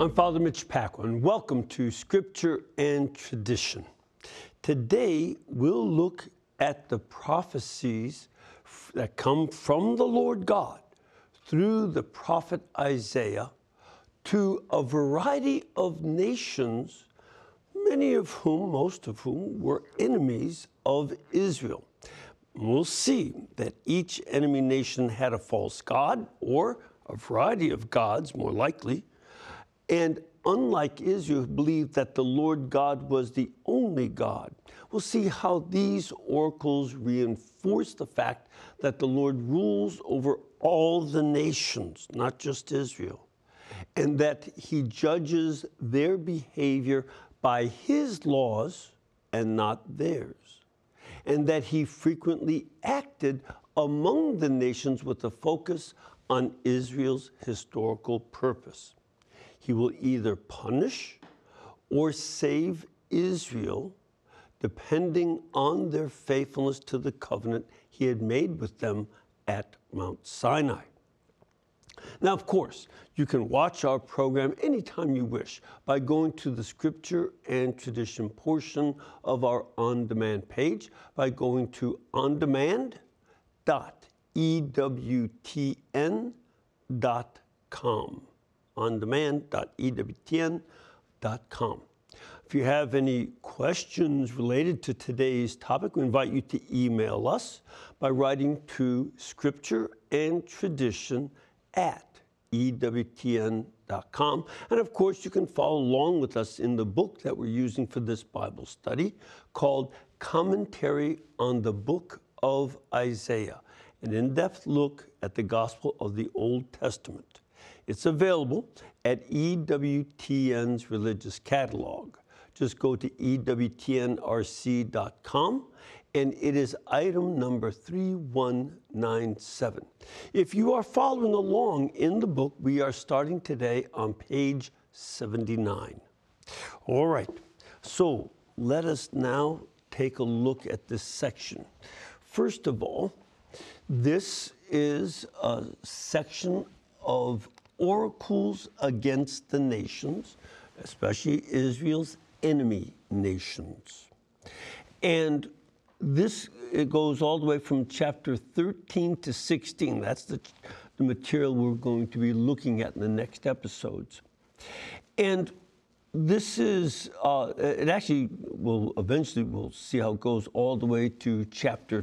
I'm Father Mitch Paquin. Welcome to Scripture and Tradition. Today, we'll look at the prophecies that come from the Lord God through the prophet Isaiah to a variety of nations, most of whom were enemies of Israel. We'll see that each enemy nation had a false god, or a variety of gods, more likely, and unlike Israel, believed that the Lord God was the only God. We'll see how these oracles reinforce the fact that the Lord rules over all the nations, not just Israel, and that he judges their behavior by his laws and not theirs, and that he frequently acted among the nations with a focus on Israel's historical purpose. He will either punish or save Israel, depending on their faithfulness to the covenant he had made with them at Mount Sinai. Now, of course, you can watch our program anytime you wish by going to the Scripture and Tradition portion of our on-demand page by going to ondemand.ewtn.com. ondemand.ewtn.com. If you have any questions related to today's topic, we invite you to email us by writing to Scripture and Tradition at ewtn.com. And of course, you can follow along with us in the book that we're using for this Bible study called Commentary on the Book of Isaiah, an in-depth look at the Gospel of the Old Testament. It's available at EWTN's Religious Catalog. Just go to EWTNRC.com, and it is item number 3197. If you are following along in the book, we are starting today on page 79. All right, so let us now take a look at this section. First of all, this is a section of oracles against the nations, especially Israel's enemy nations. And this, it goes all the way from chapter 13 to 16. That's the material we're going to be looking at in the next episodes. And this is, it actually will eventually, we'll see how it goes all the way to chapter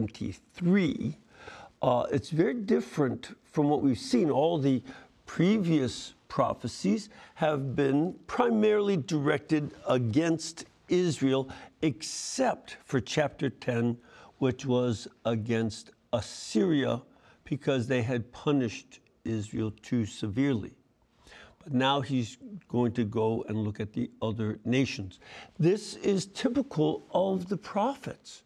23. It's very different from what we've seen. All the previous prophecies have been primarily directed against Israel, except for chapter 10, which was against Assyria because they had punished Israel too severely. But now he's going to go and look at the other nations. This is typical of the prophets.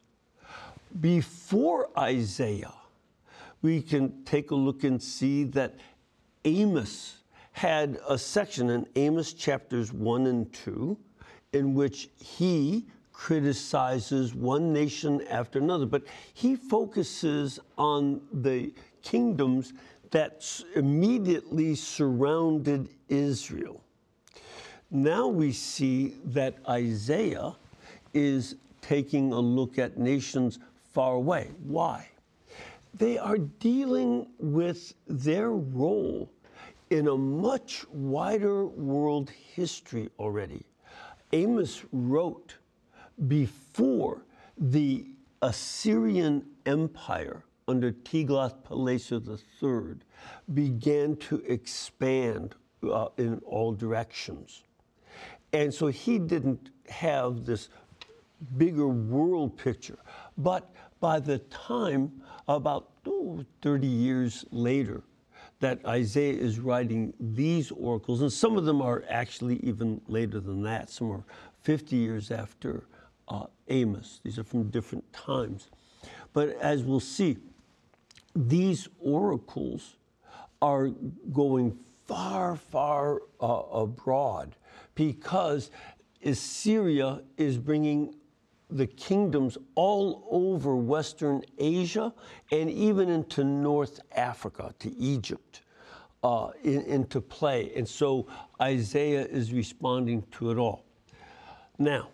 Before Isaiah, we can take a look and see that Amos had a section in Amos chapters 1 and 2 in which he criticizes one nation after another, but he focuses on the kingdoms that immediately surrounded Israel. Now we see that Isaiah is taking a look at nations far away. Why? They are dealing with their role in a much wider world history already. Amos wrote before the Assyrian Empire under Tiglath-Pileser III began to expand in all directions. And so he didn't have this bigger world picture. But by the time, about 30 years later, that Isaiah is writing these oracles, and some of them are actually even later than that. Some are 50 years after Amos. These are from different times. But as we'll see, these oracles are going far, far abroad because Assyria is bringing the kingdoms all over Western Asia and even into North Africa, to Egypt. into play. And so Isaiah is responding to it all. Now,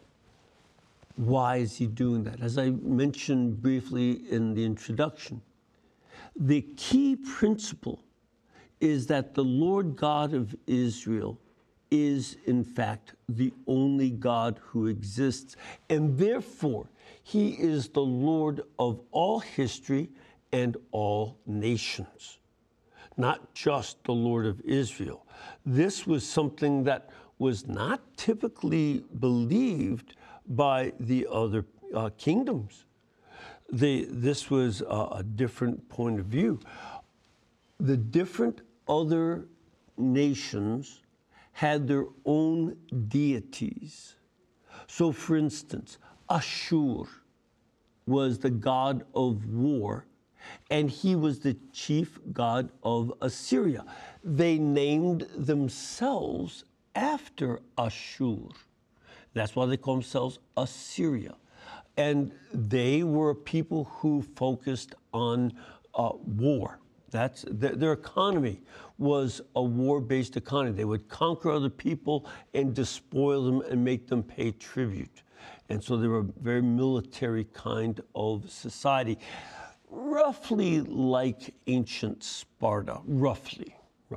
why is he doing that? As I mentioned briefly in the introduction, the key principle is that the Lord God of Israel is, in fact, the only God who exists, and therefore, he is the Lord of all history and all nations, not just the Lord of Israel. This was something that was not typically believed by the other kingdoms. This was a different point of view. The different other nations had their own deities. So, for instance, Ashur was the god of war, and he was the chief god of Assyria. They named themselves after Ashur. That's why they call themselves Assyria. And they were people who focused on war. That's their economy was a war-based economy. They would conquer other people and despoil them and make them pay tribute. And so they were a very military kind of society, roughly like ancient Sparta, roughly,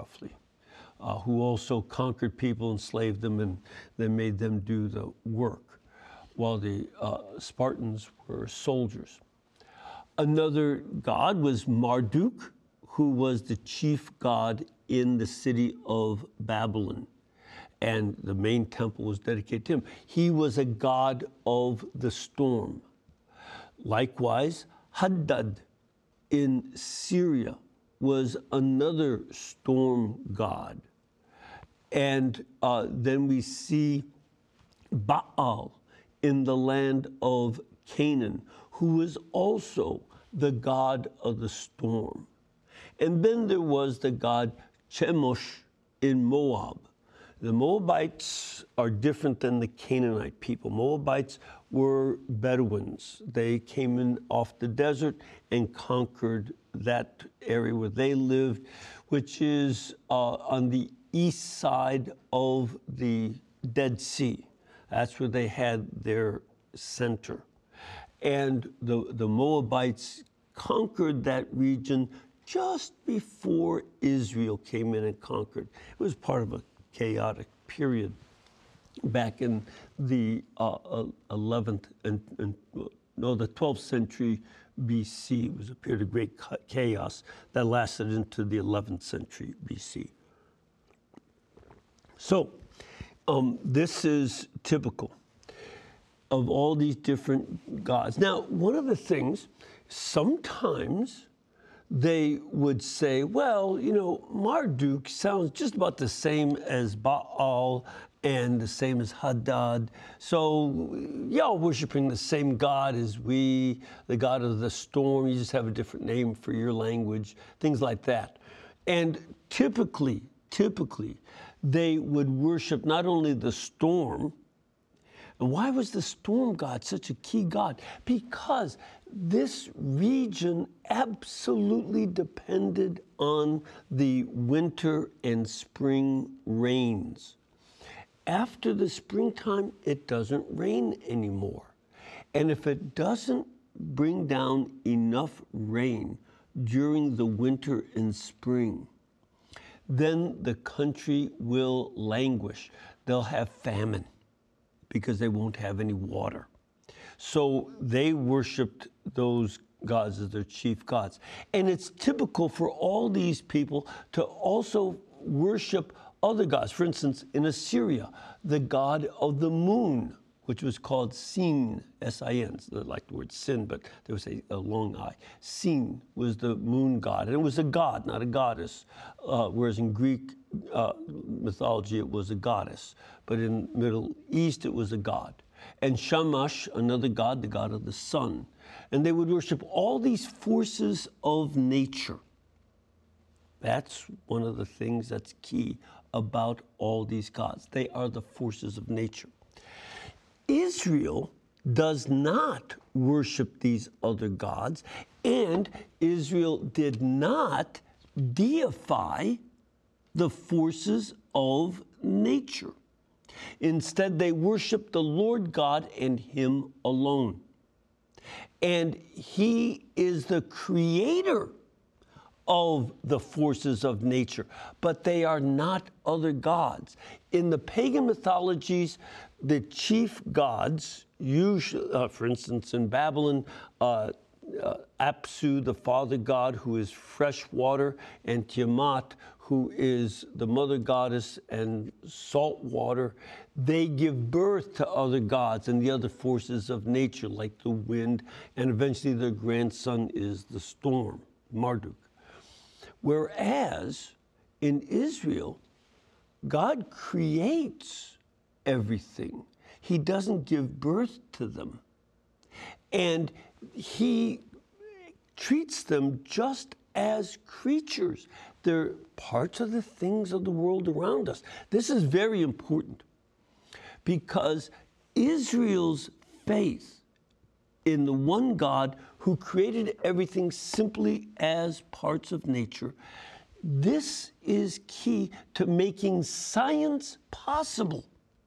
who also conquered people, enslaved them, and then made them do the work, while the Spartans were soldiers. Another god was Marduk, who was the chief god in the city of Babylon. And the main temple was dedicated to him. He was a god of the storm. Likewise, Hadad in Syria was another storm god. And then we see Baal in the land of Canaan, who was also the god of the storm. And then there was the god Chemosh in Moab. The Moabites are different than the Canaanite people. Moabites were Bedouins. They came in off the desert and conquered that area where they lived, which is on the east side of the Dead Sea. That's where they had their center. And the Moabites conquered that region just before Israel came in and conquered. It was part of a chaotic period back in the 11th and the 12th century BC. It was a period of great chaos that lasted into the 11th century BC. So this is typical of all these different gods. Now, one of the things, sometimes they would say, well, you know, Marduk sounds just about the same as Baal and the same as Hadad. So y'all worshiping the same God as we, the God of the storm. You just have a different name for your language, things like that. And typically, they would worship not only the storm. And why was the storm god such a key god? Because this region absolutely depended on the winter and spring rains. After the springtime, it doesn't rain anymore. And if it doesn't bring down enough rain during the winter and spring, then the country will languish. They'll have famine because they won't have any water. So they worshiped those gods as their chief gods. And it's typical for all these people to also worship other gods. For instance, in Assyria, the god of the moon, which was called Sin, S-I-N, like the word sin, but there was a long I. Sin was the moon god, and it was a god, not a goddess, whereas in Greek mythology it was a goddess, but in Middle East it was a god. And Shamash, another god, the god of the sun. And they would worship all these forces of nature. That's one of the things that's key about all these gods. They are the forces of nature. Israel does not worship these other gods, and Israel did not deify the forces of nature. Instead, they worship the Lord God and Him alone. And He is the creator of the forces of nature, but they are not other gods. In the pagan mythologies, the chief gods, usually, for instance, in Babylon, Apsu, the father god, who is fresh water, and Tiamat, who is the mother goddess and salt water, they give birth to other gods and the other forces of nature, like the wind, and eventually their grandson is the storm, Marduk. Whereas in Israel, God creates everything. He doesn't give birth to them. And He treats them just as creatures. They're parts of the things of the world around us. This is very important because Israel's faith in the one God who created everything simply as parts of nature, this is key to making science possible.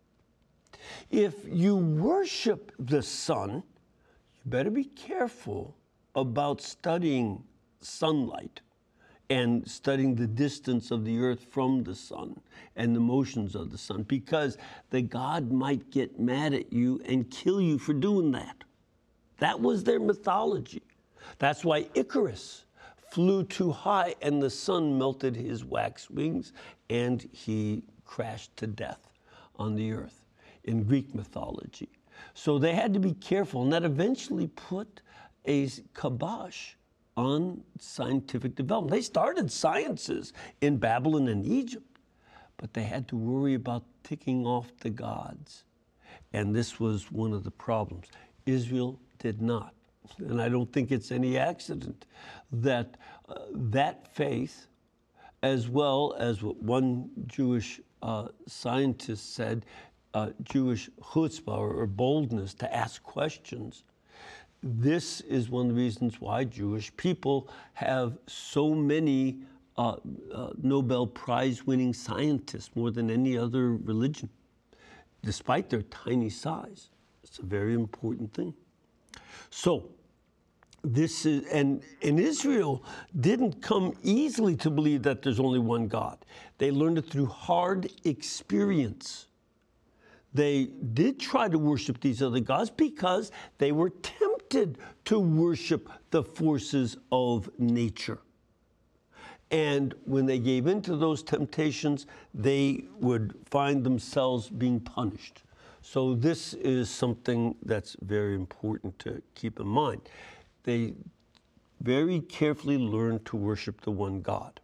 If you worship the sun, you better be careful about studying sunlight and studying the distance of the earth from the sun and the motions of the sun, because the god might get mad at you and kill you for doing that. That was their mythology. That's why Icarus flew too high and the sun melted his wax wings and he crashed to death on the earth in Greek mythology. So they had to be careful, and that eventually put a kibosh on scientific development. They started sciences in Babylon and Egypt, but they had to worry about ticking off the gods. And this was one of the problems. Israel did not. And I don't think it's any accident that that faith, as well as what one Jewish scientist said, Jewish chutzpah, or boldness to ask questions. This is one of the reasons why Jewish people have so many Nobel Prize-winning scientists, more than any other religion, despite their tiny size. It's a very important thing. So, this is, and Israel didn't come easily to believe that there's only one God. They learned it through hard experience. They did try to worship these other gods because they were tempted to worship the forces of nature. And when they gave in to those temptations, they would find themselves being punished. So this is something that's very important to keep in mind. They very carefully learned to worship the one God.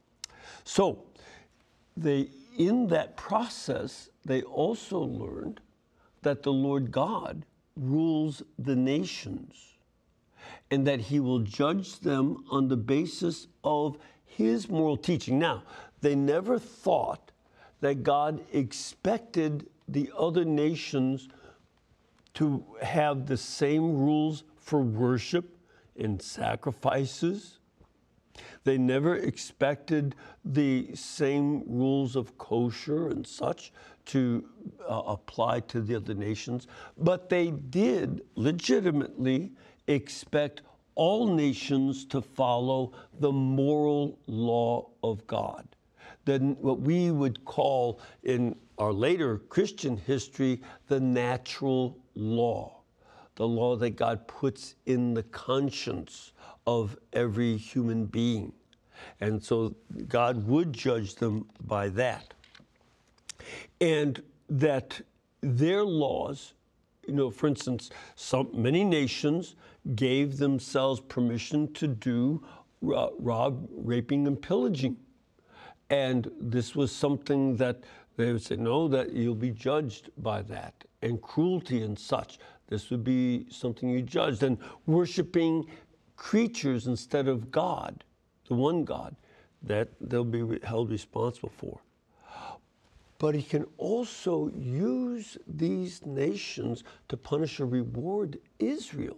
So in that process, they also learned that the Lord God rules the nations and that He will judge them on the basis of His moral teaching. Now, they never thought that God expected the other nations to have the same rules for worship and sacrifices. They never expected the same rules of kosher and such to apply to the other nations, but they did legitimately expect all nations to follow the moral law of God. Then what we would call in our later Christian history the natural law, the law that God puts in the conscience of every human being. And so God would judge them by that. And that their laws, for instance, many nations gave themselves permission to do rob, raping, and pillaging. And this was something that they would say, no, that you'll be judged by that. And cruelty and such, this would be something you judged. And worshiping creatures instead of God, the one God, that they'll be held responsible for. But He can also use these nations to punish or reward Israel.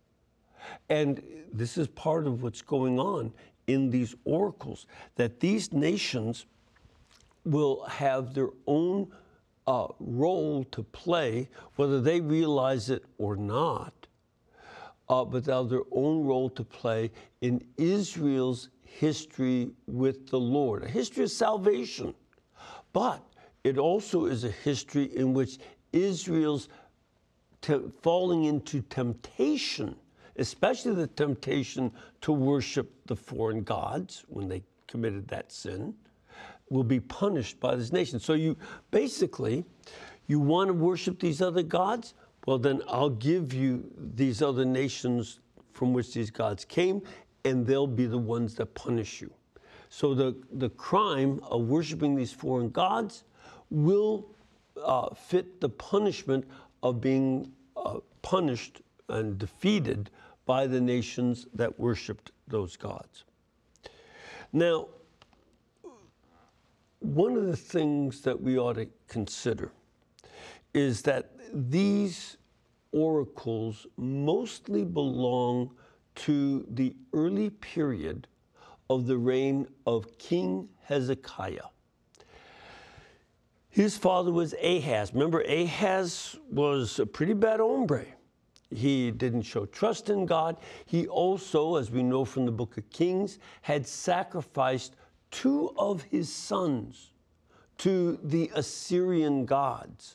And this is part of what's going on in these oracles, that these nations will have their own role to play, whether they realize it or not, but they'll have their own role to play in Israel's history with the Lord, a history of salvation. But it also is a history in which Israel's falling into temptation, especially the temptation to worship the foreign gods when they committed that sin, will be punished by this nation. So you basically, you want to worship these other gods? Well, then I'll give you these other nations from which these gods came, and they'll be the ones that punish you. So the crime of worshiping these foreign gods will fit the punishment of being punished and defeated by the nations that worshiped those gods. Now, one of the things that we ought to consider is that these oracles mostly belong to the early period of the reign of King Hezekiah. His father was Ahaz. Remember, Ahaz was a pretty bad hombre. He didn't show trust in God. He also, as we know from the book of Kings, had sacrificed 2 of his sons to the Assyrian gods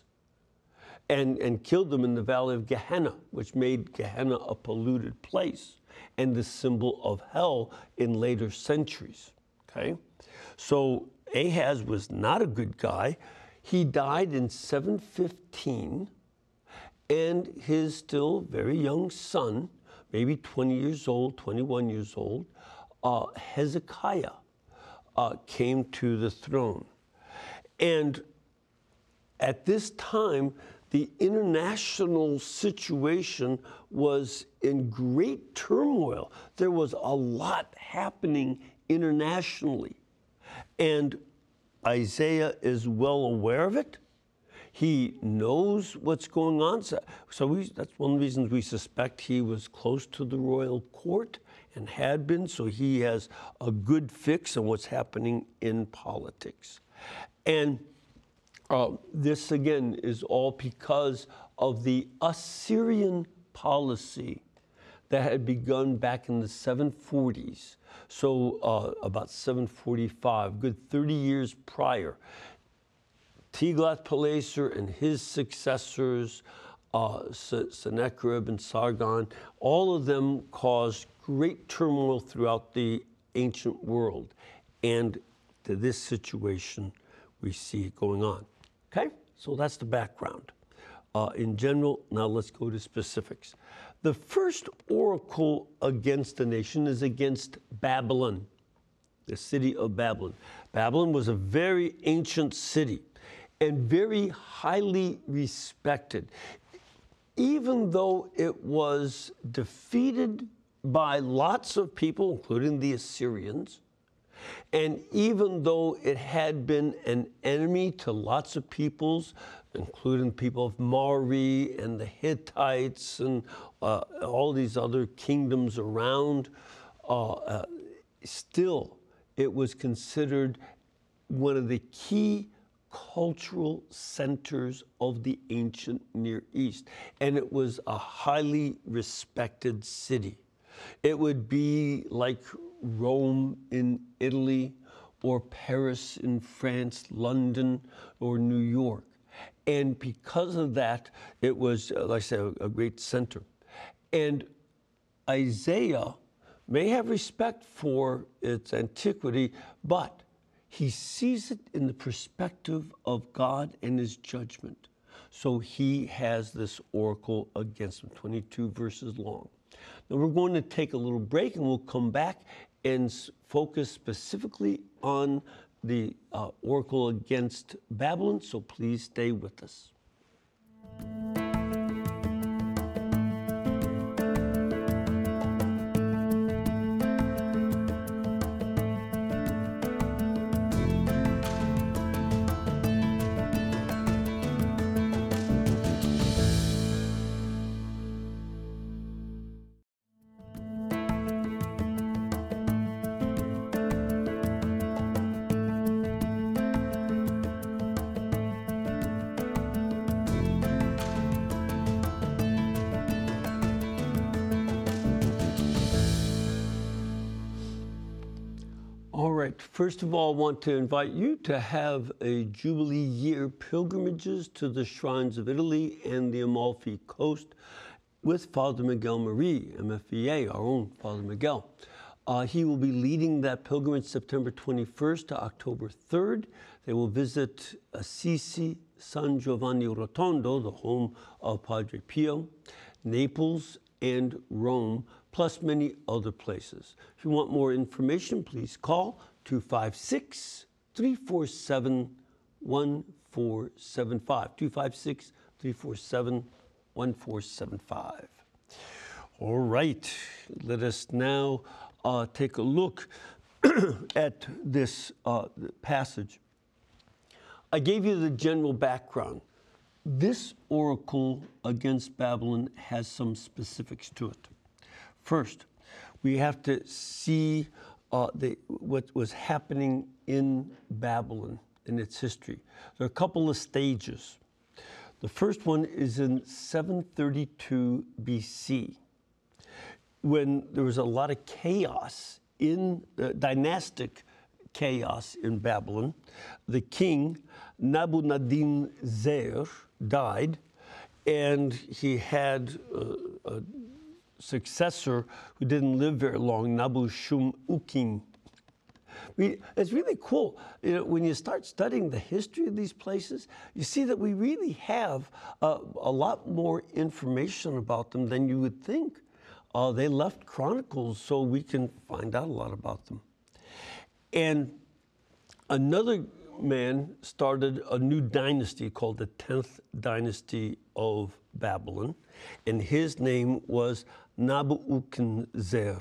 and killed them in the valley of Gehenna, which made Gehenna a polluted place and the symbol of hell in later centuries. Okay? So Ahaz was not a good guy. He died in 715, and his still very young son, maybe 20 years old, 21 years old, Hezekiah, came to the throne. And at this time, the international situation was in great turmoil. There was a lot happening internationally. And Isaiah is well aware of it. He knows what's going on. So that's one of the reasons we suspect he was close to the royal court and had been. So he has a good fix on what's happening in politics. And this, again, is all because of the Assyrian policy that had begun back in the 740s. So about 745, good 30 years prior. Tiglath-Pileser and his successors, Sennacherib and Sargon, all of them caused great turmoil throughout the ancient world. And to this situation, we see it going on. Okay, so that's the background. In general, now let's go to specifics. The first oracle against the nation is against Babylon, the city of Babylon. Babylon was a very ancient city and very highly respected. Even though it was defeated by lots of people, including the Assyrians, and even though it had been an enemy to lots of peoples, including people of Mari and the Hittites and all these other kingdoms around, still it was considered one of the key cultural centers of the ancient Near East. And it was a highly respected city. It would be like Rome in Italy, or Paris in France, London, or New York. And because of that, it was, like I said, a great center. And Isaiah may have respect for its antiquity, but he sees it in the perspective of God and his judgment. So he has this oracle against him, 22 verses long. Now we're going to take a little break, and we'll come back and focus specifically on the oracle against Babylon, so please stay with us. right. First of all, I want to invite you to have a Jubilee year pilgrimages to the shrines of Italy and the Amalfi Coast with Father Miguel Marie, MFVA, our own Father Miguel. He will be leading that pilgrimage September 21st to October 3rd. They will visit Assisi, San Giovanni Rotondo, the home of Padre Pio, Naples, and Rome, plus many other places. If you want more information, please call 256-347-1475, 256-347-1475. All right, let us now take a look at this passage. I gave you the general background. This oracle against Babylon has some specifics to it. First, we have to see what was happening in Babylon in its history. There are a couple of stages. The first one is in 732 BC, when there was a lot of chaos in dynastic chaos in Babylon. The king Nebuchadnezzar died, and he had a successor who didn't live very long, Nebuchadnezzar. It's really cool. You know, when you start studying the history of these places, you see that we really have a lot more information about them than you would think. They left chronicles so we can find out a lot about them. And another man started a new dynasty called the 10th dynasty of Babylon, and his name was Nebuchadnezzar.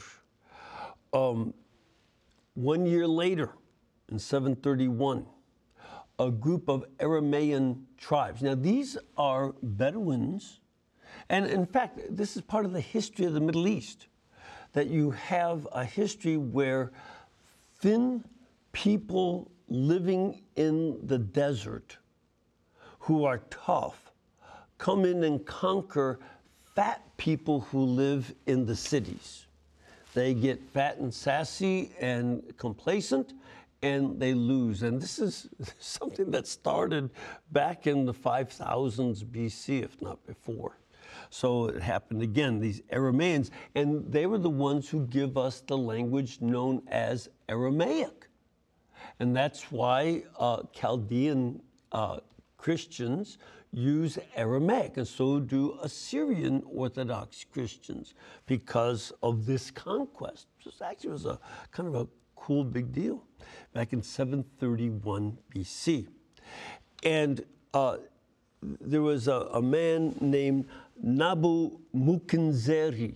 1 year later, in 731, a group of Aramaean tribes. Now, these are Bedouins, and in fact, this is part of the history of the Middle East, that you have a history where thin people living in the desert who are tough come in and conquer fat people who live in the cities. They get fat and sassy and complacent, and they lose. And this is something that started back in the 5000s BC, if not before. So it happened again, these Aramaeans, and they were the ones who give us the language known as Aramaic. And that's why Chaldean Christians use Aramaic, and so do Assyrian Orthodox Christians, because of this conquest. This actually was a kind of a cool big deal back in 731 BC. And there was a man named Nebuchadnezzar.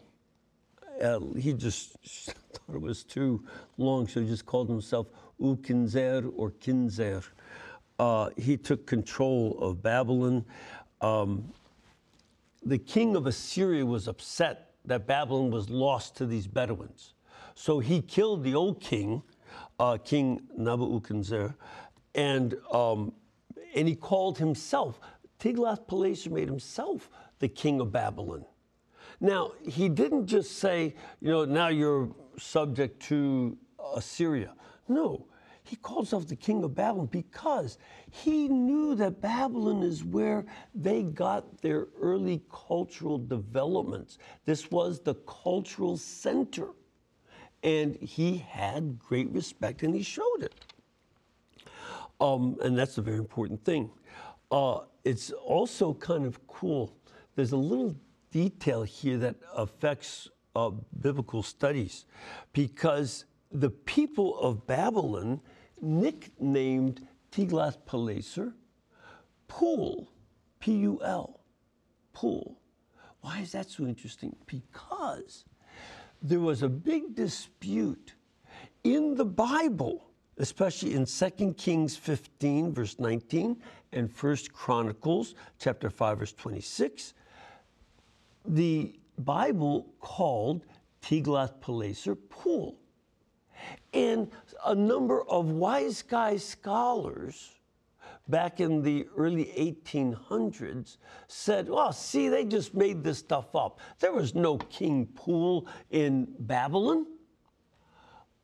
He just thought it was too long, so he just called himself Ukinzer or Kinzer. He took control of Babylon. The king of Assyria was upset that Babylon was lost to these Bedouins. So he killed the old king, King Nebuchadnezzar, and he called himself, Tiglath-Pileser made himself the king of Babylon. Now, he didn't just say, now you're subject to Assyria. No, he called himself the king of Babylon because he knew that Babylon is where they got their early cultural developments. This was the cultural center. And he had great respect, and he showed it. And that's a very important thing. It's also kind of cool. There's a little detail here that affects biblical studies, because the people of Babylon nicknamed Tiglath-Pileser Pul, P-U-L, Pul. Why is that so interesting? Because there was a big dispute in the Bible, especially in 2 Kings 15, verse 19, and 1 Chronicles chapter 5, verse 26. The Bible called Tiglath-Pileser Pul. And a number of wise guy scholars back in the early 1800s said, well, see, they just made this stuff up. There was no King Pul in Babylon.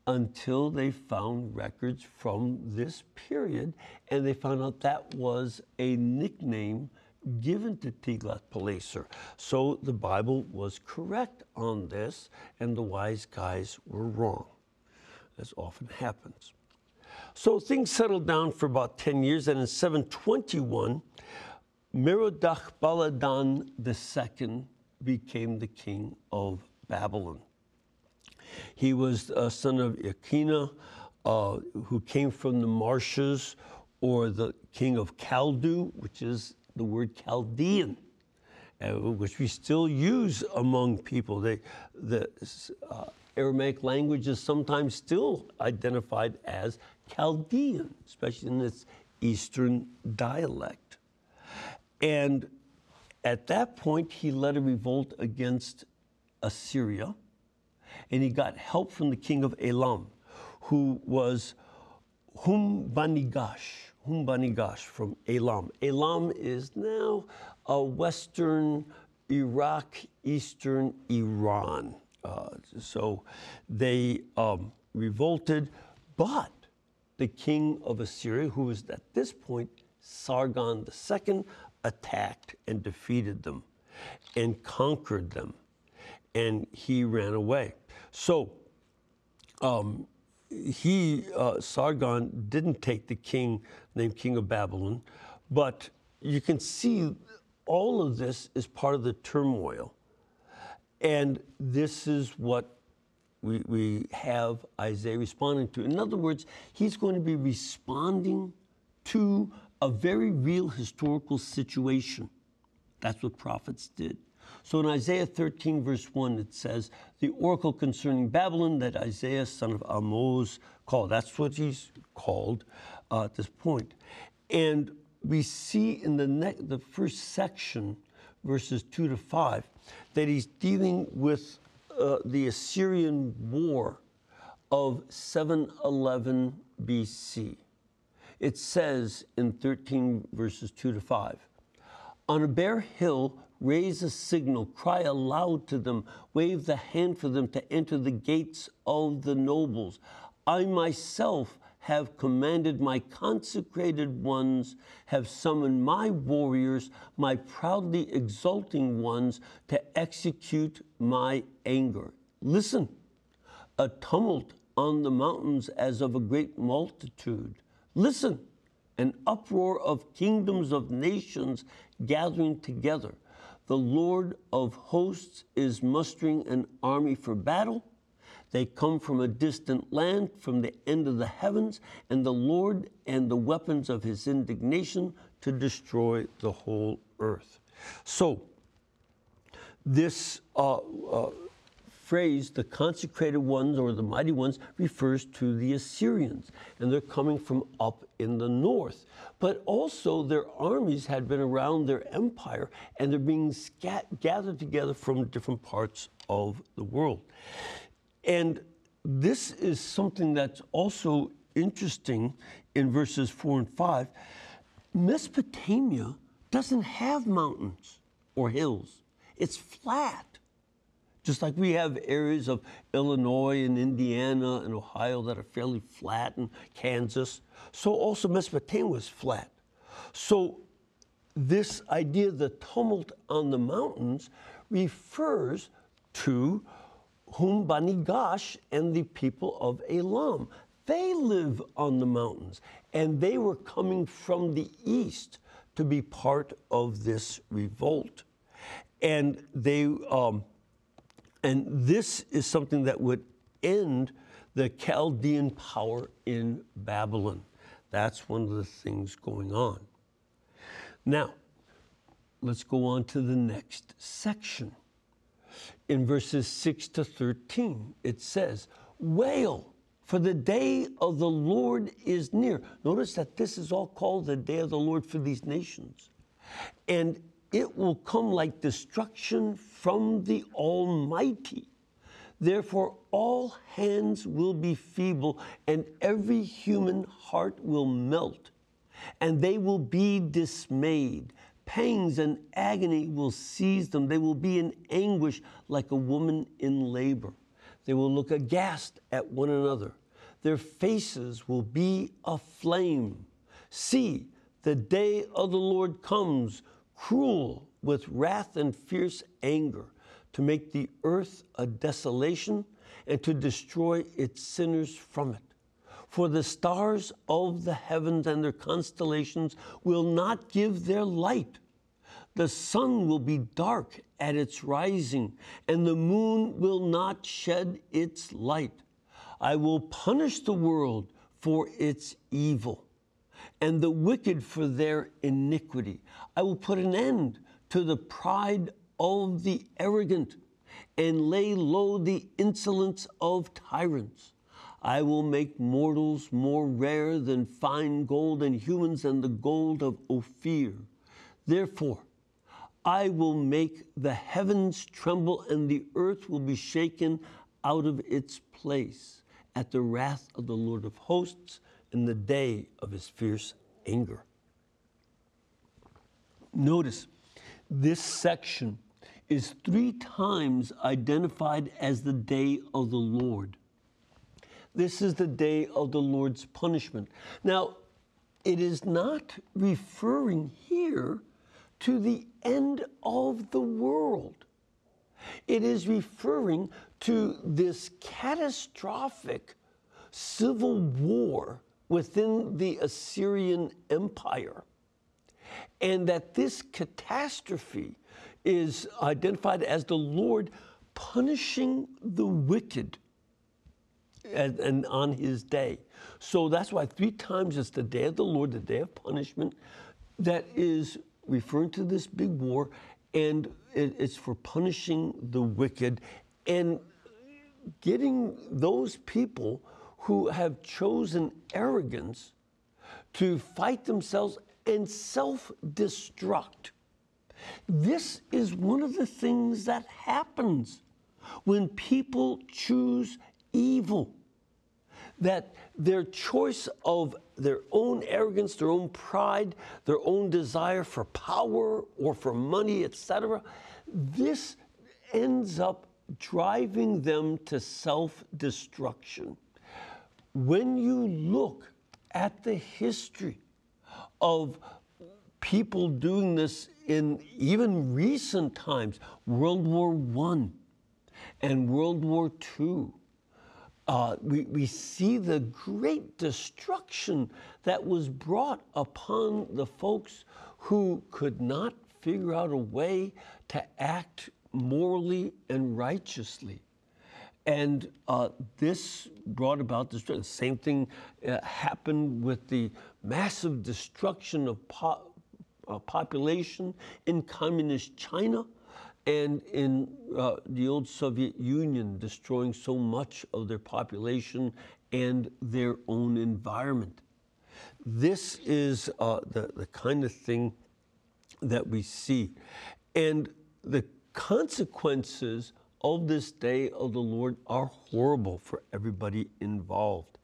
until they found records from this period, and they found out that was a nickname given to Tiglath-Pileser. So the Bible was correct on this, and the wise guys were wrong, as often happens. So things settled down for about 10 years, and in 721, Merodach-Baladan II became the king of Babylon. He was a son of Elkanah, who came from the marshes, or the king of Caldu, which is the word Chaldean, which we still use among people. The Aramaic language is sometimes still identified as Chaldean, especially in its eastern dialect. And at that point, he led a revolt against Assyria, and he got help from the king of Elam, who was Hum-Bani-Gash from Elam. Elam is now western Iraq, eastern Iran. So they revolted, but the king of Assyria, who was at this point Sargon II, attacked and defeated them and conquered them, and he ran away. So Sargon didn't take the king named King of Babylon, but you can see all of this is part of the turmoil. And this is what we have Isaiah responding to. In other words, he's going to be responding to a very real historical situation. That's what prophets did. So in Isaiah 13, verse 1, it says, the oracle concerning Babylon that Isaiah, son of Amoz, called. That's what he's called at this point. And we see in the first section, verses 2 to 5, that he's dealing with the Assyrian war of 711 BC. It says in 13 verses 2 to 5, on a bare hill, raise a signal, cry aloud to them, wave the hand for them to enter the gates of the nobles. I myself have commanded my consecrated ones, have summoned my warriors, my proudly exulting ones, to execute my anger. Listen, a tumult on the mountains as of a great multitude. Listen, an uproar of kingdoms of nations gathering together. The Lord of hosts is mustering an army for battle. They come from a distant land, from the end of the heavens, and the Lord and the weapons of his indignation to destroy the whole earth. So this phrase, the consecrated ones or the mighty ones, refers to the Assyrians, and they're coming from up in the north. But also their armies had been around their empire, and they're being gathered together from different parts of the world. And this is something that's also interesting in verses 4 and 5. Mesopotamia doesn't have mountains or hills. It's flat. Just like we have areas of Illinois and Indiana and Ohio that are fairly flat, and Kansas. So also Mesopotamia was flat. So this idea of the tumult on the mountains refers to Hum-Bani-Gash and the people of Elam. They live on the mountains, and they were coming from the east to be part of this revolt. And this is something that would end the Chaldean power in Babylon. That's one of the things going on. Now, let's go on to the next section. In verses 6 to 13, it says, wail, for the day of the Lord is near. Notice that this is all called the day of the Lord for these nations. And it will come like destruction from the Almighty. Therefore, all hands will be feeble, and every human heart will melt, and they will be dismayed. Pangs and agony will seize them. They will be in anguish like a woman in labor. They will look aghast at one another. Their faces will be aflame. See, the day of the Lord comes, cruel with wrath and fierce anger, to make the earth a desolation and to destroy its sinners from it. For the stars of the heavens and their constellations will not give their light. The sun will be dark at its rising, and the moon will not shed its light. I will punish the world for its evil, and the wicked for their iniquity. I will put an end to the pride of the arrogant, and lay low the insolence of tyrants. I will make mortals more rare than fine gold, and humans than the gold of Ophir. Therefore, I will make the heavens tremble, and the earth will be shaken out of its place at the wrath of the Lord of hosts in the day of his fierce anger. Notice, this section is 3 times identified as the day of the Lord. This is the day of the Lord's punishment. Now, it is not referring here to the end of the world. It is referring to this catastrophic civil war within the Assyrian Empire. And that this catastrophe is identified as the Lord punishing the wicked and on his day. So that's why 3 times it's the day of the Lord, the day of punishment, that is referring to this big war, and it's for punishing the wicked and getting those people who have chosen arrogance to fight themselves and self-destruct. This is one of the things that happens when people choose evil, that their choice of their own arrogance, their own pride, their own desire for power or for money, etc., this ends up driving them to self-destruction. When you look at the history of people doing this in even recent times, World War I and World War II, we see the great destruction that was brought upon the folks who could not figure out a way to act morally and righteously. And this brought about destruction. The same thing happened with the massive destruction of population in communist China and in the old Soviet Union, destroying so much of their population and their own environment. This is the kind of thing that we see. And the consequences of this day of the Lord are horrible for everybody involved.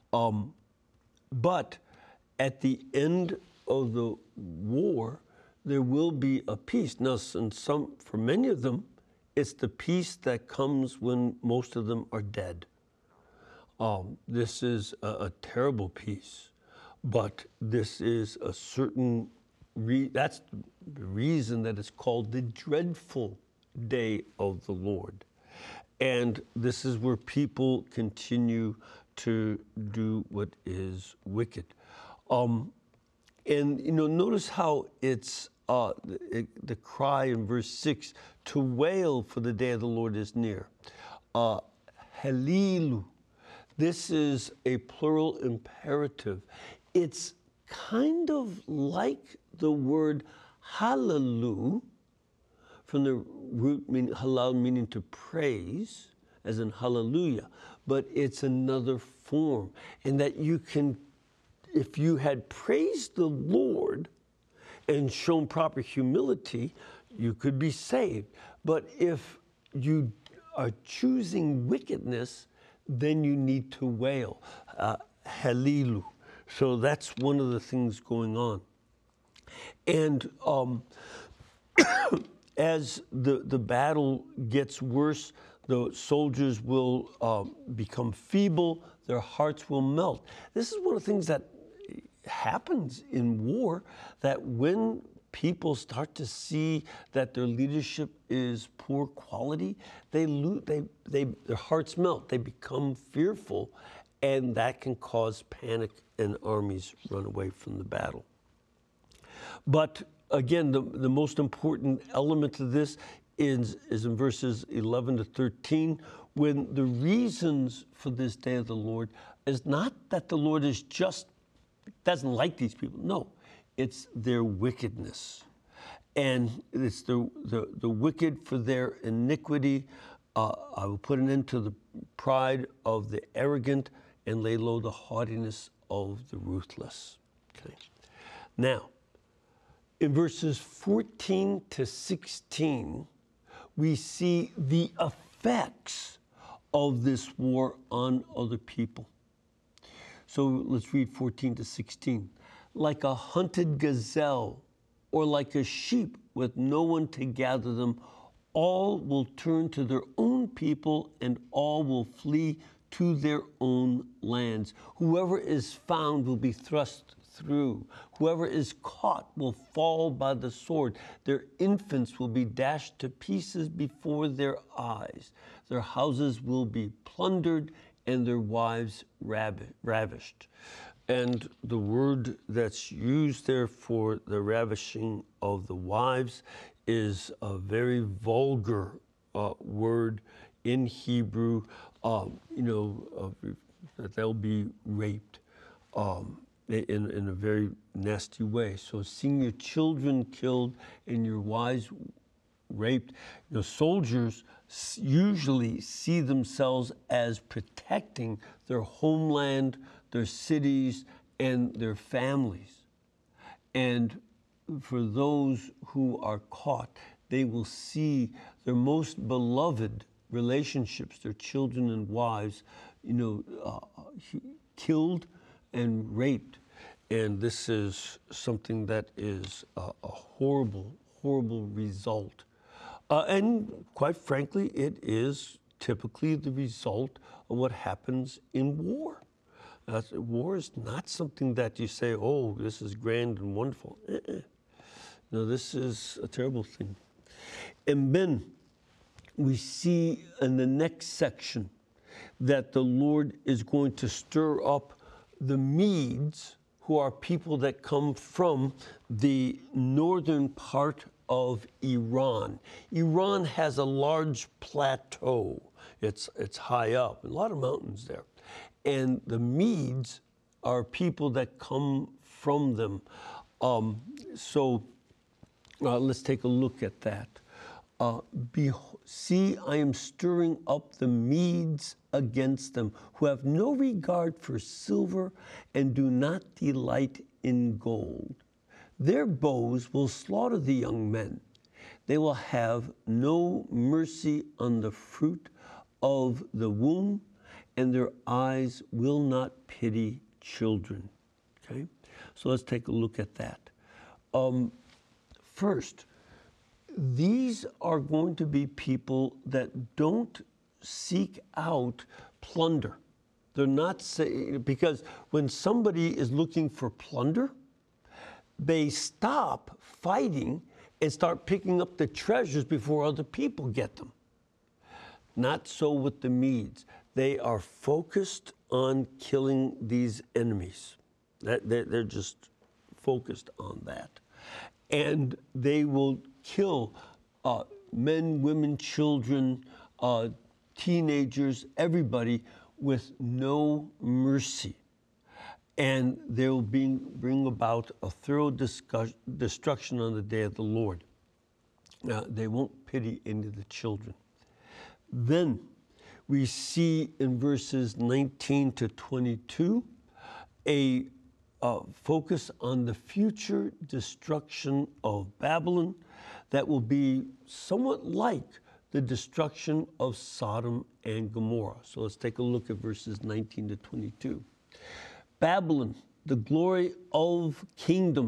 But at the end of the war, there will be a peace. Now, for many of them, it's the peace that comes when most of them are dead. This is a terrible peace, but this is a certain, that's the reason that it's called the dreadful day of the Lord. And this is where people continue to do what is wicked. And notice how it's the cry in verse 6, to wail for the day of the Lord is near. Halilu. This is a plural imperative. It's kind of like the word hallelu, from the root halal, meaning to praise, as in hallelujah, but it's another form. And that you can, if you had praised the Lord and shown proper humility, you could be saved. But if you are choosing wickedness, then you need to wail. Halilu. So that's one of the things going on. And as the battle gets worse, The soldiers will become feeble, their hearts will melt. This is one of the things that happens in war, that when people start to see that their leadership is poor quality, their hearts melt, they become fearful, and that can cause panic and armies run away from the battle. But again, the most important element of this is in verses 11 to 13, when the reasons for this day of the Lord is not that the Lord is just doesn't like these people. No, it's their wickedness. And it's the wicked for their iniquity. I will put an end to the pride of the arrogant and lay low the haughtiness of the ruthless. Okay. Now, in verses 14 to 16, we see the effects of this war on other people. So let's read 14 to 16. Like a hunted gazelle, or like a sheep with no one to gather them, all will turn to their own people, and all will flee to their own lands. Whoever is found will be thrust through. Whoever is caught will fall by the sword. Their infants will be dashed to pieces before their eyes. Their houses will be plundered, and their wives ravished. And the word that's used there for the ravishing of the wives is a very vulgar word in Hebrew, that they'll be raped in a very nasty way. So seeing your children killed and your wives raped, soldiers usually see themselves as protecting their homeland, their cities, and their families. And for those who are caught, they will see their most beloved relationships, their children and wives, killed and raped. And this is something that is a horrible, horrible result. And quite frankly, it is typically the result of what happens in war. War is not something that you say, oh, this is grand and wonderful. No, this is a terrible thing. And then we see in the next section that the Lord is going to stir up the Medes, who are people that come from the northern part of Iran. Iran has a large plateau. It's high up, a lot of mountains there. And the Medes are people that come from them. Let's take a look at that. See, I am stirring up the Medes against them, who have no regard for silver and do not delight in gold. Their bows will slaughter the young men. They will have no mercy on the fruit of the womb, and their eyes will not pity children. Okay? So let's take a look at that. First, these are going to be people that don't seek out plunder. They're not saying, because when somebody is looking for plunder, they stop fighting and start picking up the treasures before other people get them. Not so with the Medes. They are focused on killing these enemies. They're just focused on that. And they will kill men, women, children, teenagers, everybody with no mercy. And they will bring about a thorough destruction on the day of the Lord. Now, they won't pity any of the children. Then we see in verses 19 to 22 a focus on the future destruction of Babylon that will be somewhat like the destruction of Sodom and Gomorrah. So let's take a look at verses 19 to 22. Babylon, the glory of kingdoms,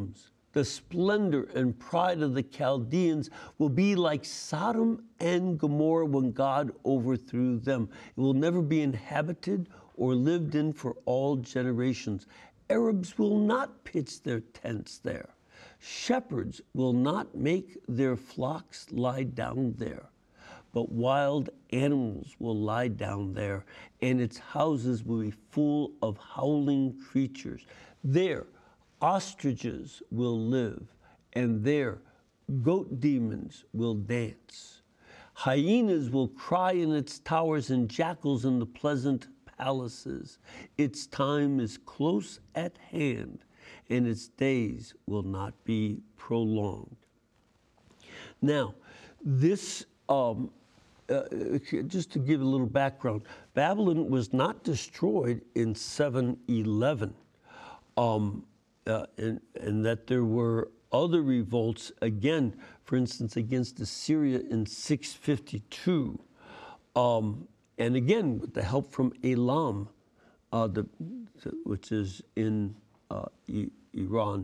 The splendor and pride of the Chaldeans will be like Sodom and Gomorrah when God overthrew them. It will never be inhabited or lived in for all generations. Arabs will not pitch their tents there. Shepherds will not make their flocks lie down there. But wild animals will lie down there, and its houses will be full of howling creatures. There, ostriches will live, and there, goat demons will dance. Hyenas will cry in its towers, and jackals in the pleasant palaces. Its time is close at hand, and its days will not be prolonged. Now, this just to give a little background, Babylon was not destroyed in 711, and that there were other revolts, again, for instance, against Assyria in 652, and again, with the help from Elam, which is in Iran.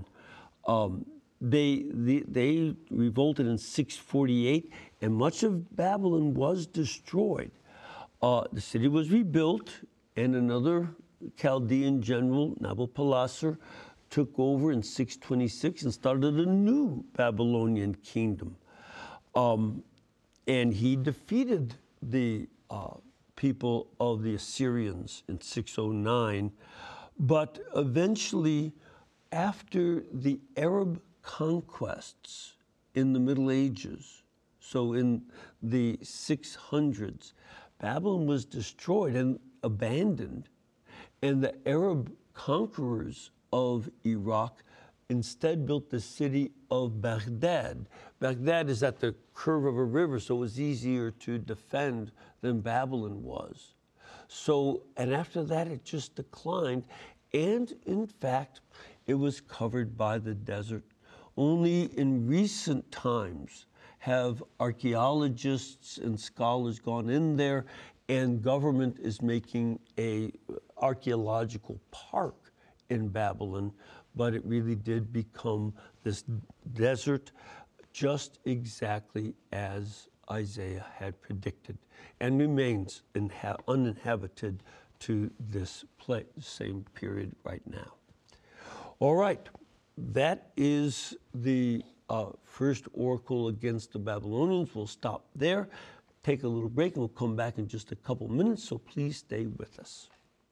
They revolted in 648, and much of Babylon was destroyed. The city was rebuilt, and another Chaldean general, Nabopolassar, took over in 626 and started a new Babylonian kingdom. And he defeated the people of the Assyrians in 609, but eventually, after the Arab conquests in the Middle Ages, so in the 600s, Babylon was destroyed and abandoned, and the Arab conquerors of Iraq instead built the city of Baghdad. Baghdad is at the curve of a river, so it was easier to defend than Babylon was. So, and after that, it just declined, and in fact, it was covered by the desert. Only in recent times have archaeologists and scholars gone in there, and government is making an archaeological park in Babylon, but it really did become this desert just exactly as Isaiah had predicted, and remains uninhabited to this same period right now. All right, that is the first oracle against the Babylonians. We'll stop there, take a little break, and we'll come back in just a couple minutes, so please stay with us.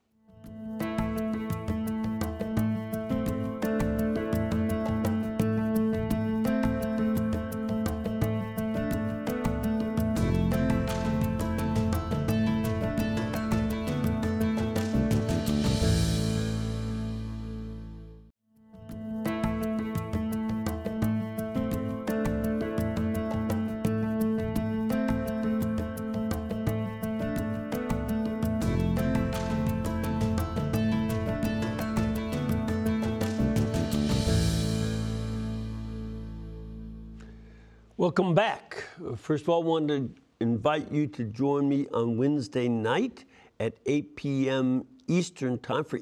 Welcome back. First of all, I wanted to invite you to join me on Wednesday night at 8 p.m. Eastern Time for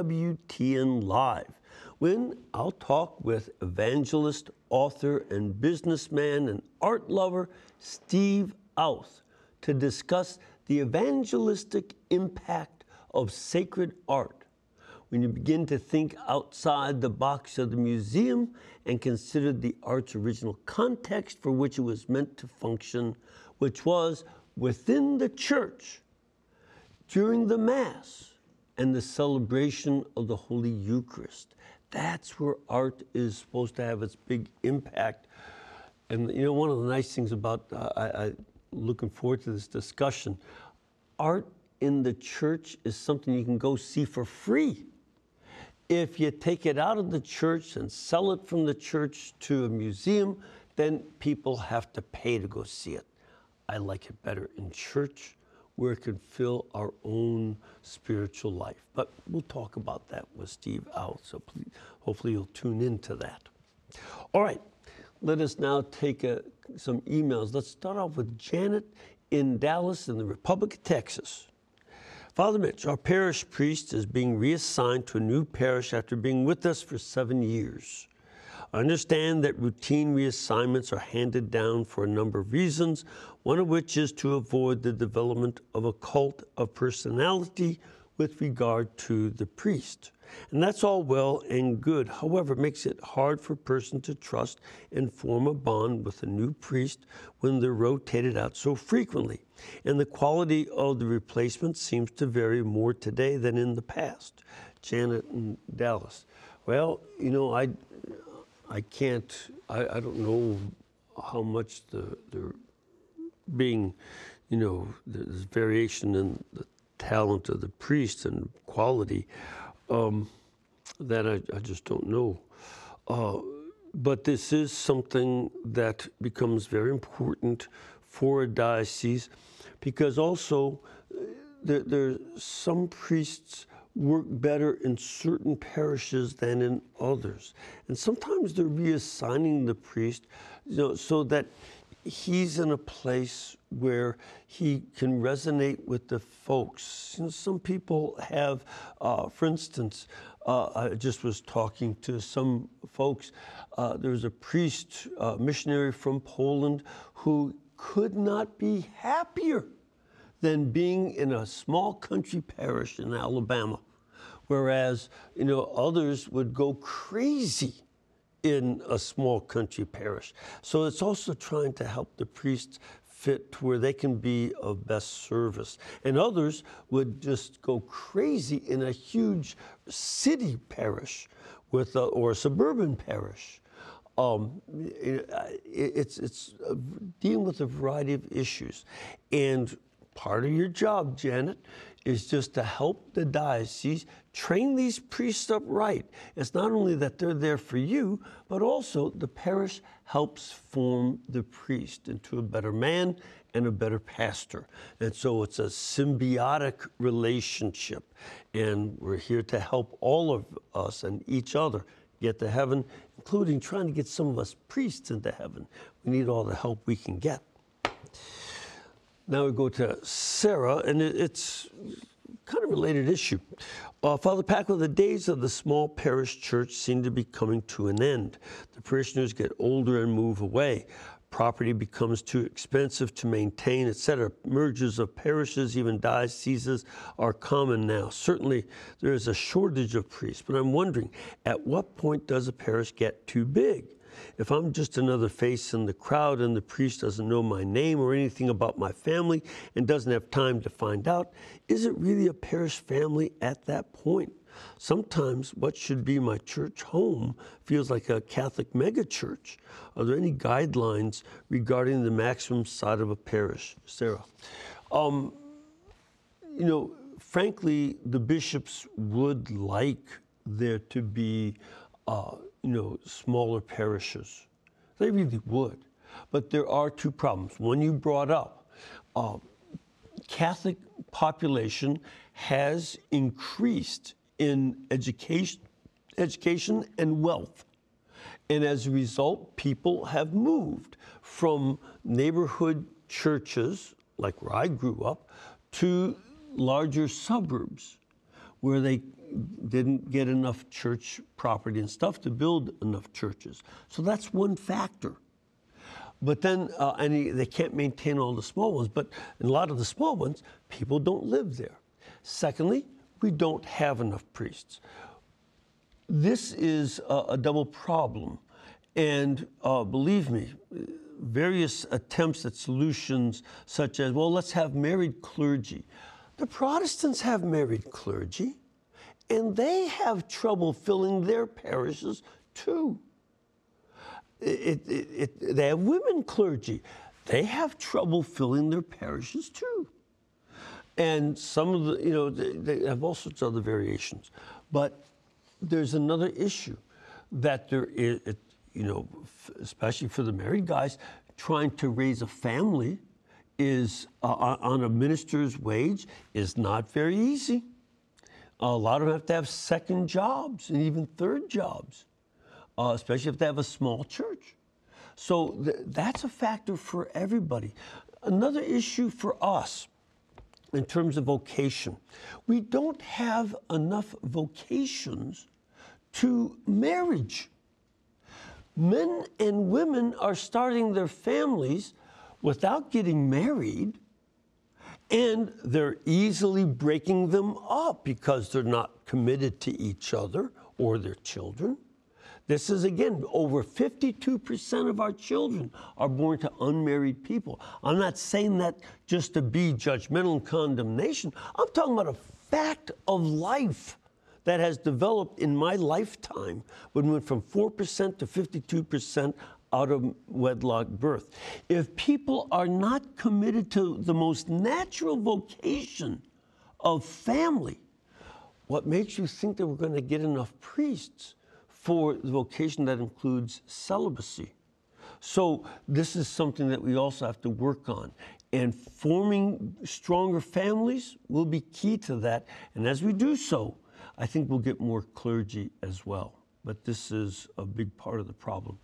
EWTN Live, when I'll talk with evangelist, author, and businessman and art lover Steve Auth to discuss the evangelistic impact of sacred art. When you begin to think outside the box of the museum and consider the art's original context for which it was meant to function, which was within the church, during the Mass, and the celebration of the Holy Eucharist. That's where art is supposed to have its big impact. And you know, one of the nice things about, I'm looking forward to this discussion, art in the church is something you can go see for free. If you take it out of the church and sell it from the church to a museum, then people have to pay to go see it. I like it better in church, where it can fill our own spiritual life. But we'll talk about that with Steve Auth, so please, hopefully you'll tune into that. All right, let us now take some emails. Let's start off with Janet in Dallas in the Republic of Texas. Father Mitch, our parish priest is being reassigned to a new parish after being with us for 7 years. I understand that routine reassignments are handed down for a number of reasons, one of which is to avoid the development of a cult of personality with regard to the priest. And that's all well and good. However, it makes it hard for a person to trust and form a bond with a new priest when they're rotated out so frequently. And the quality of the replacement seems to vary more today than in the past. Janet in Dallas. Well, you know, I don't know how much the being, you know, there's variation in the talent of the priest and quality. That I just don't know. But this is something that becomes very important for a diocese, because also there some priests work better in certain parishes than in others. And sometimes they're reassigning the priest, you know, so that he's in a place where he can resonate with the folks. You know, some people have, for instance, I just was talking to some folks. There's a priest, missionary from Poland, who could not be happier than being in a small country parish in Alabama, whereas, you know, others would go crazy in a small country parish. So it's also trying to help the priests fit to where they can be of best service. And others would just go crazy in a huge city parish with or a suburban parish. It's dealing with a variety of issues. And part of your job, Janet, is just to help the diocese train these priests up right. It's not only that they're there for you, but also the parish helps form the priest into a better man and a better pastor. And so it's a symbiotic relationship. And we're here to help all of us and each other get to heaven, including trying to get some of us priests into heaven. We need all the help we can get. Now we go to Sarah, and it's kind of a related issue. Father Paco, the days of the small parish church seem to be coming to an end. The parishioners get older and move away. Property becomes too expensive to maintain, etc. Mergers of parishes, even dioceses, are common now. Certainly, there is a shortage of priests, but I'm wondering, at what point does a parish get too big? If I'm just another face in the crowd and the priest doesn't know my name or anything about my family and doesn't have time to find out, is it really a parish family at that point? Sometimes what should be my church home feels like a Catholic megachurch. Are there any guidelines regarding the maximum size of a parish? Sarah. You know, frankly, the bishops would like there to be you know, smaller parishes. They really would. But there are two problems. One you brought up. Catholic population has increased in education and wealth. And as a result, people have moved from neighborhood churches, like where I grew up, to larger suburbs where they didn't get enough church property and stuff to build enough churches. So that's one factor. But then, and they can't maintain all the small ones, but in a lot of the small ones, people don't live there. Secondly, we don't have enough priests. This is a double problem. And believe me, various attempts at solutions such as, well, let's have married clergy. The Protestants have married clergy, and they have trouble filling their parishes too. They have women clergy. They have trouble filling their parishes too. And some of the, you know, they have all sorts of other variations. But there's another issue that there is, you know, especially for the married guys, trying to raise a family is on a minister's wage is not very easy. A lot of them have to have second jobs and even third jobs, especially if they have a small church. So that's a factor for everybody. Another issue for us in terms of vocation, we don't have enough vocations to marriage. Men and women are starting their families without getting married, and they're easily breaking them up because they're not committed to each other or their children. This is, again, over 52% of our children are born to unmarried people. I'm not saying that just to be judgmental and condemnation. I'm talking about a fact of life that has developed in my lifetime when we went from 4% to 52% out of wedlock birth. If people are not committed to the most natural vocation of family, what makes you think that we're going to get enough priests for the vocation that includes celibacy? So this is something that we also have to work on. And forming stronger families will be key to that. And as we do so, I think we'll get more clergy as well. But this is a big part of the problem.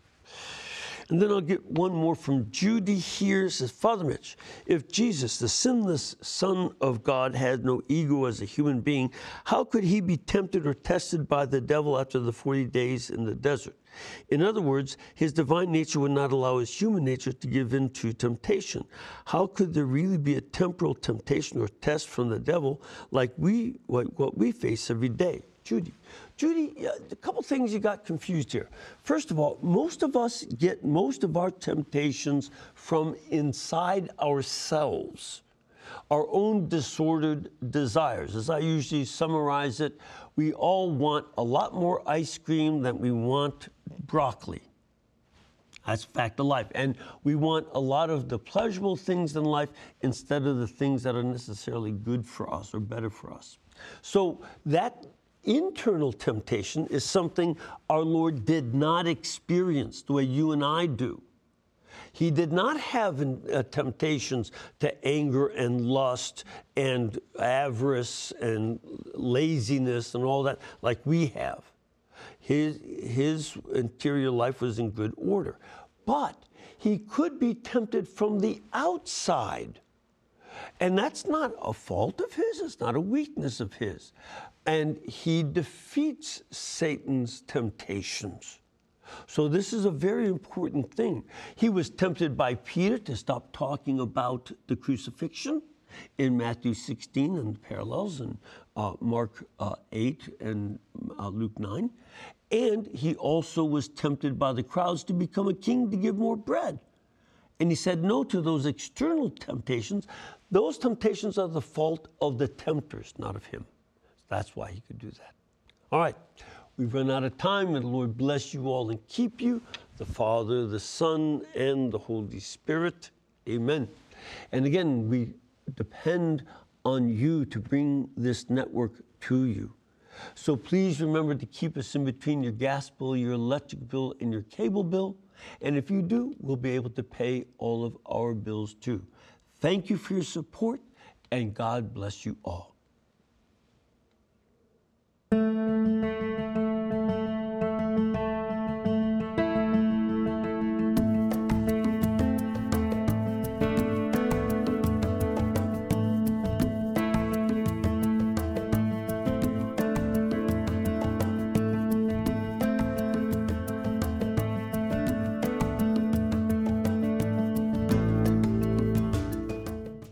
And then I'll get one more from Judy here. It says, Father Mitch, if Jesus, the sinless Son of God, had no ego as a human being, how could he be tempted or tested by the devil after the 40 days in the desert? In other words, his divine nature would not allow his human nature to give in to temptation. How could there really be a temporal temptation or test from the devil like what we face every day? Judy, a couple things you got confused here. First of all, most of us get most of our temptations from inside ourselves, our own disordered desires. As I usually summarize it, we all want a lot more ice cream than we want broccoli. That's a fact of life. And we want a lot of the pleasurable things in life instead of the things that are necessarily good for us or better for us. So that internal temptation is something our Lord did not experience the way you and I do. He did not have temptations to anger and lust and avarice and laziness and all that like we have. His interior life was in good order. But he could be tempted from the outside. And that's not a fault of his. It's not a weakness of his. And he defeats Satan's temptations. So this is a very important thing. He was tempted by Peter to stop talking about the crucifixion in Matthew 16 and the parallels in Mark 8 and Luke 9. And he also was tempted by the crowds to become a king to give more bread. And he said no to those external temptations. Those temptations are the fault of the tempters, not of him. That's why he could do that. All right, we've run out of time. May the Lord bless you all and keep you, the Father, the Son, and the Holy Spirit. Amen. And again, we depend on you to bring this network to you. So please remember to keep us in between your gas bill, your electric bill, and your cable bill. And if you do, we'll be able to pay all of our bills too. Thank you for your support, and God bless you all.